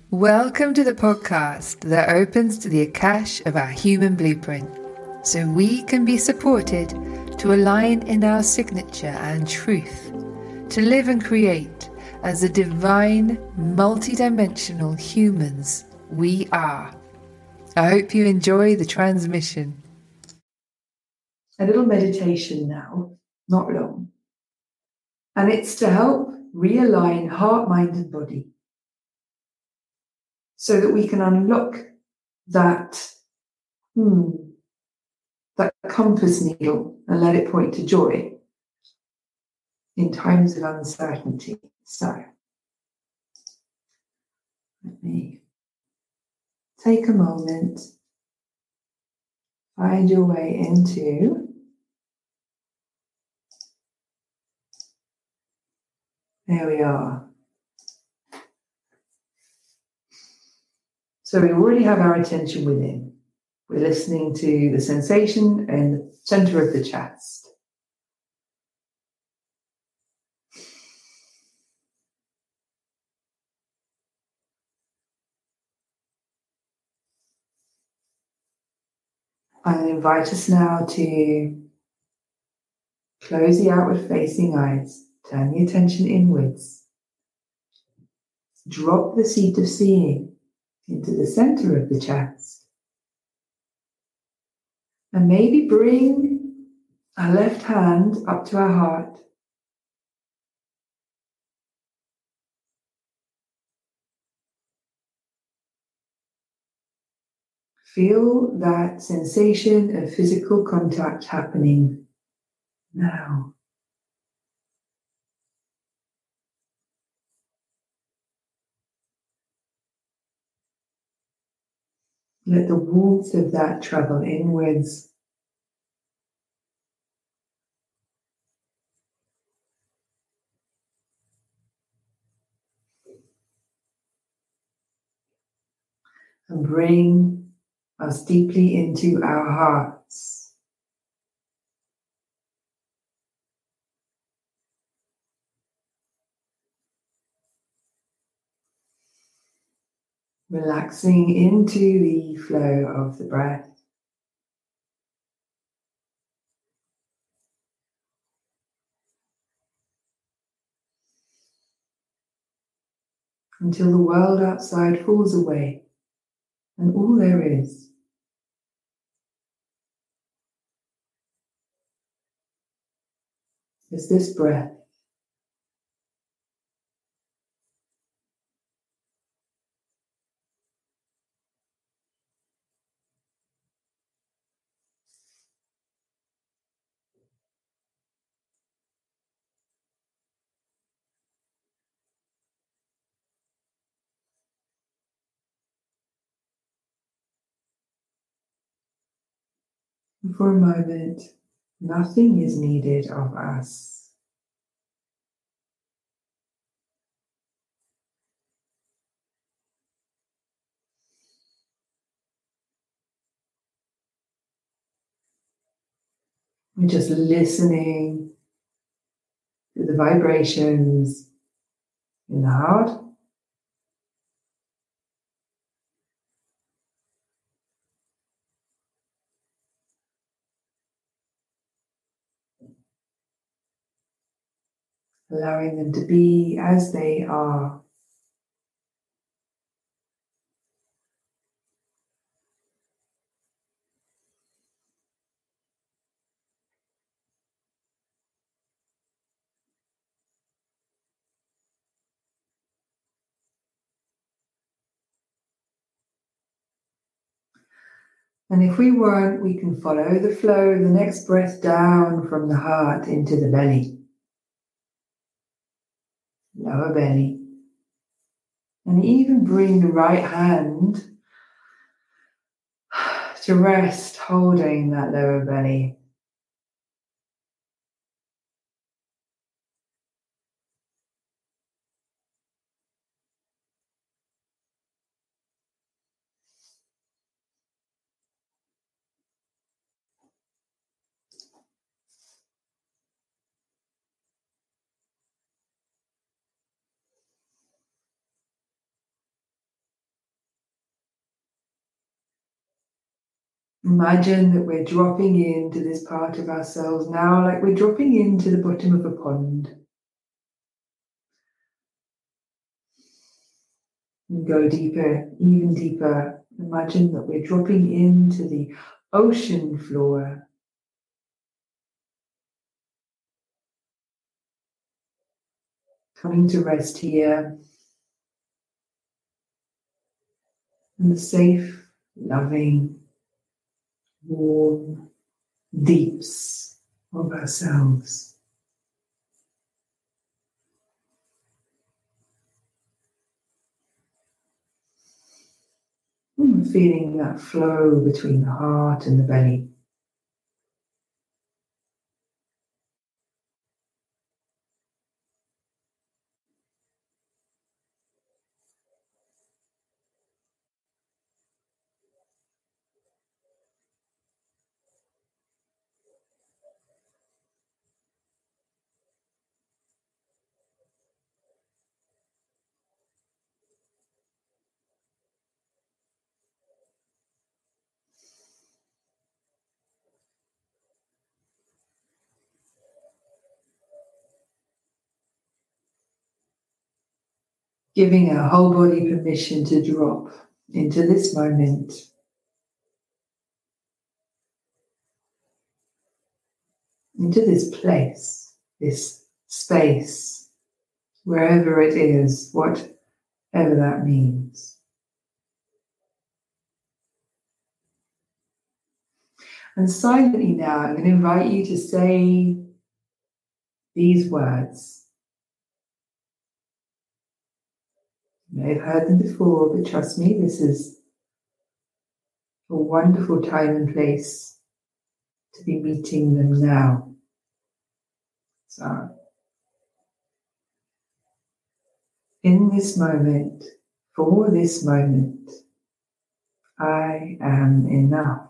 Welcome to the podcast that opens to the Akash of our human blueprint, so we can be supported to align in our signature and truth, to live and create as the divine, multidimensional humans we are. I hope you enjoy the transmission. A little meditation now, not long. And it's to help realign heart, mind, and body so that we can unlock that compass needle and let it point to joy in times of uncertainty. So, let me take a moment, find your way into there we are. So we already have our attention within. We're listening to the sensation in the center of the chest. I invite us now to close the outward facing eyes, turn the attention inwards, drop the seat of seeing into the center of the chest, and maybe bring our left hand up to our heart. Feel that sensation of physical contact happening now. Let the warmth of that travel inwards. And bring us deeply into our hearts. Relaxing into the flow of the breath. Until the world outside falls away and all there is this breath. And for a moment, nothing is needed of us. We're just listening to the vibrations in the heart. Allowing them to be as they are. And if we weren't, we can follow the flow of the next breath down from the heart into the belly. Lower belly. And even bring the right hand to rest, holding that lower belly. Imagine that we're dropping into this part of ourselves now, like we're dropping into the bottom of a pond. And go deeper, even deeper. Imagine that we're dropping into the ocean floor. Coming to rest here in the safe, loving, warm deeps of ourselves. Feeling that flow between the heart and the belly. Giving our whole body permission to drop into this moment. Into this place, this space, wherever it is, whatever that means. And silently now, I'm going to invite you to say these words. You may have heard them before, but trust me, this is a wonderful time and place to be meeting them now. So, in this moment, for this moment, I am enough.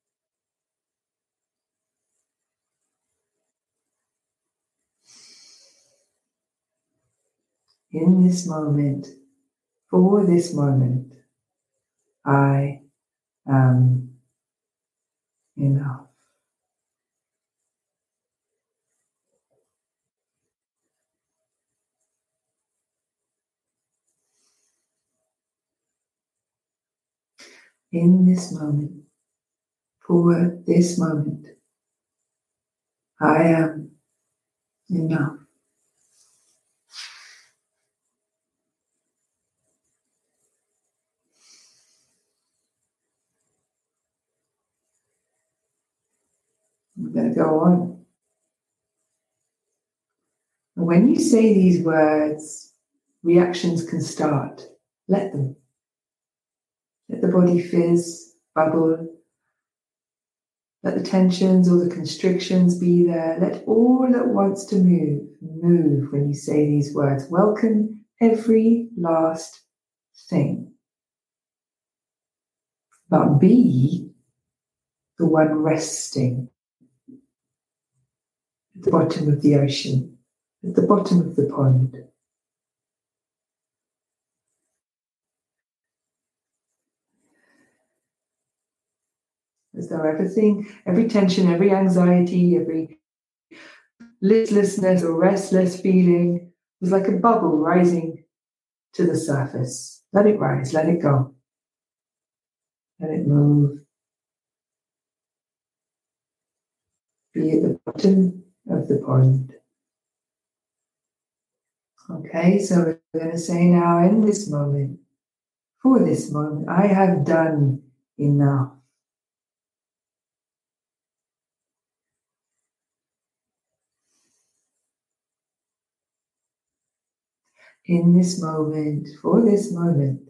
In this moment, for this moment, I am enough. In this moment, for this moment, I am enough. I'm going to go on. And when you say these words, reactions can start. Let them. Let the body fizz, bubble. Let the tensions or the constrictions be there. Let all that wants to move, move when you say these words. Welcome every last thing. But be the one resting at the bottom of the ocean, at the bottom of the pond. As though everything, every tension, every anxiety, every listlessness or restless feeling was like a bubble rising to the surface. Let it rise, let it go. Let it move. Be at the bottom of the pond. Okay, so we're going to say now in this moment, for this moment, I have done enough. In this moment, for this moment,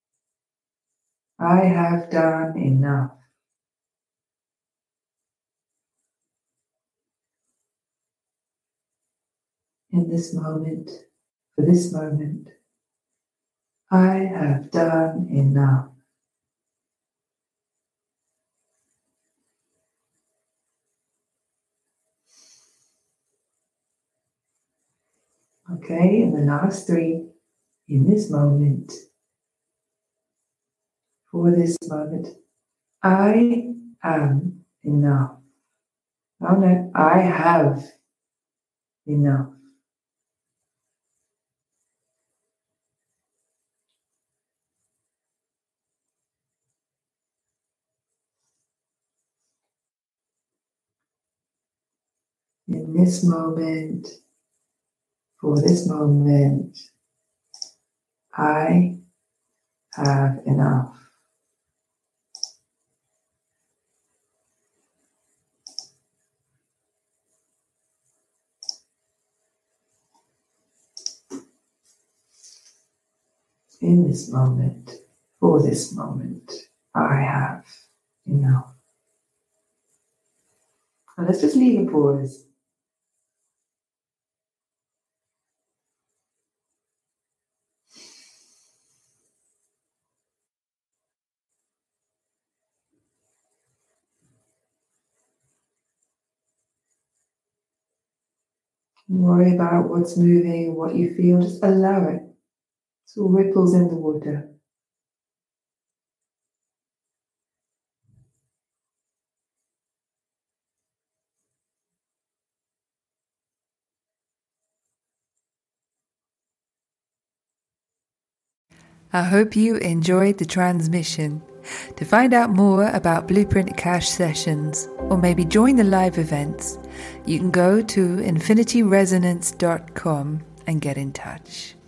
I have done enough. In this moment, for this moment, I have done enough. Okay, and the last three, in this moment, for this moment, I am enough. Oh no, I have enough. In this moment, for this moment, I have enough. In this moment, for this moment, I have enough. And let's just leave a pause. Don't worry about what's moving, what you feel, just allow it. It's all ripples in the water. I hope you enjoyed the transmission. To find out more about Blueprint Akash sessions, or maybe join the live events, you can go to infinityresonance.com and get in touch.